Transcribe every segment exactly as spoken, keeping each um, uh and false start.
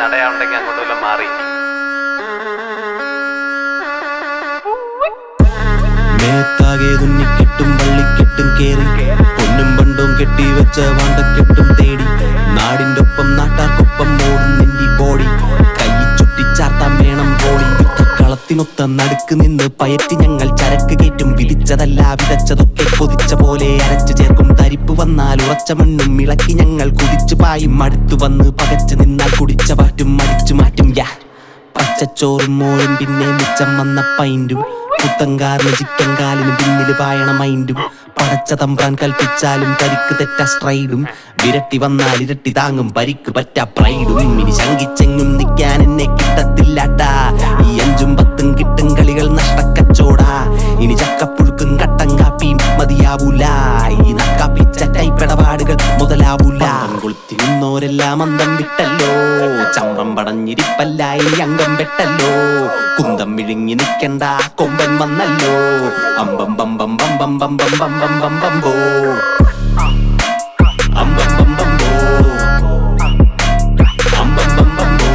നടയാവുണ്ടെങ്കിൽ അങ്ങോട്ട് വല്ലതും മാറി. മേത്താകെ തുന്നിക്കെട്ടും വള്ളിക്കെട്ടും കേറി പൊന്നും പണ്ടും കെട്ടി വെച്ച വാണ്ടക്കെട്ടും തേടി നാടിന്റെ ഒപ്പം നാട്ടാർക്കൊപ്പം ഓടും നെഞ്ചി ബോഡി കൈ ചുട്ടിച്ചാർത്താൻ വേണം ബോഡി. കളത്തിനൊത്ത നടുക്ക് നിന്ന് പയറ്റി ഞങ്ങൾ ചരക്ക് കയറ്റും. വിധിച്ചതല്ല വിതച്ചതൊക്കെ കൊതിച്ച പോലെ അരച്ചു ചേർക്കും. തരിപ്പ് വന്നാൽ ഉറച്ച മണ്ണും ഇളക്കി ഞങ്ങൾ കുതിച്ചു പായും. അടുത്തു വന്ന് പകച്ചു നിന്നാൽ കുടിച്ച പാറ്റും അടിച്ചു മാറ്റും. യാ പച്ചച്ചോറും മോളും പിന്നെ മിച്ചം വന്ന പൈൻറ്റും പുത്തങ്കാറിന് ചിക്കൻ കാലിന് പിന്നില് പായണ മൈൻഡും. പടച്ച തമ്പ്രാൻ കൽപ്പിച്ചാലും കരിക്ക് തെറ്റ സ്ട്രൈഡും. വിരട്ടി വന്നാൽ ഇരട്ടി താങ്ങും പരിക്ക് പറ്റ പ്രൈഡും. ഇനി ശങ്കിച്ചെങ്ങും നിൽക്കാൻ എന്നെ കിട്ടത്തില്ലാട്ടാ. ഈ അഞ്ചും പത്തും കിട്ടും കളികൾ നഷ്ടക്കച്ചോടാ. ഇനി ചക്കപ്പുഴുക്കും കട്ടൻ കാപ്പിയും മതിയാവൂല. ഈ നക്കാപ്പിച്ച ടൈപ്പിടപാടുകൾ മുതലാവൂല. കൊളുത്തി നിന്നോരെല്ലാം അന്തം വിട്ടല്ലോ. ചമ്പം പടഞ്ഞിരിപ്പല്ല ഇനി അംഗം വെട്ടല്ലോ. കുന്തം വിഴുങ്ങി നിൽക്കണ്ട കൊമ്പൻ വന്നല്ലോ. അമ്പം ബമ്പം ബമ്പം ബമ്പം ബമ്പം ബമ്പോ അമ്പം ബമ്പോ അമ്പം ബമ്പോ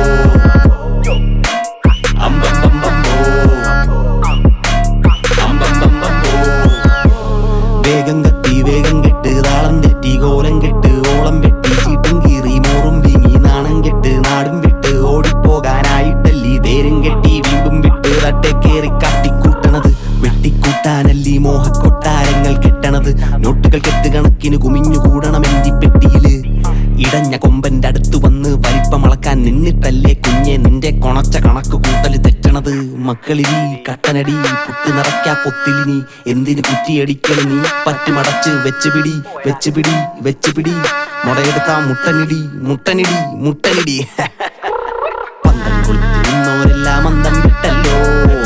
അമ്പം ബമ്പോ അമ്പം ബമ്പോ. വേഗം കത്തി വേഗം കെട്ട് താളം തെറ്റി കോലം കെട്ട് ഓളം വെട്ടി ചീട്ടും കീറി മോറും വീങ്ങി നാണം കെട്ട് നാടും വിട്ട് ഓടിപ്പോകാനായിട്ടല്ലീ ധൈര്യം കെട്ടി വീണ്ടും വിട്ട് തട്ടെ കേറി കാട്ടിക്കൂട്ടണത്. വെട്ടിക്കൂട്ടാനല്ലീ മോഹക്കൊട്ടാരങ്ങൾ കെട്ടണത്. നോട്ടുകൾ കെട്ട് കണക്കിന് കുമിഞ്ഞു കൂടണം എഞ്ചി പെട്ടിയില്. ഇടഞ്ഞ കൊമ്പന്റെ അടുത്ത് വന്ന് വലിപ്പമളക്കാൻ നിന്നിട്ടല്ലേ കുഞ്ഞെ നിന്റെ കൊണച്ച കണക്ക് കൂട്ടല് തെറ്റണത്. മക്കളിനി കട്ടനടി പുട്ട് നിറയ്ക്കാ പൊത്തിലിനി എന്തിന് കുറ്റിയടിക്കല് നീ. പറ്റുമടച്ച് വെച്ചുപിടി വെച്ചുപിടി വെച്ചുപിടി മുടയെടുത്താ മുട്ടനിടി മുട്ടനിടി മുട്ടനിടി. പന്തം കൊളുത്തി നിന്നോരെല്ലാം അന്തം വിട്ടല്ലോ.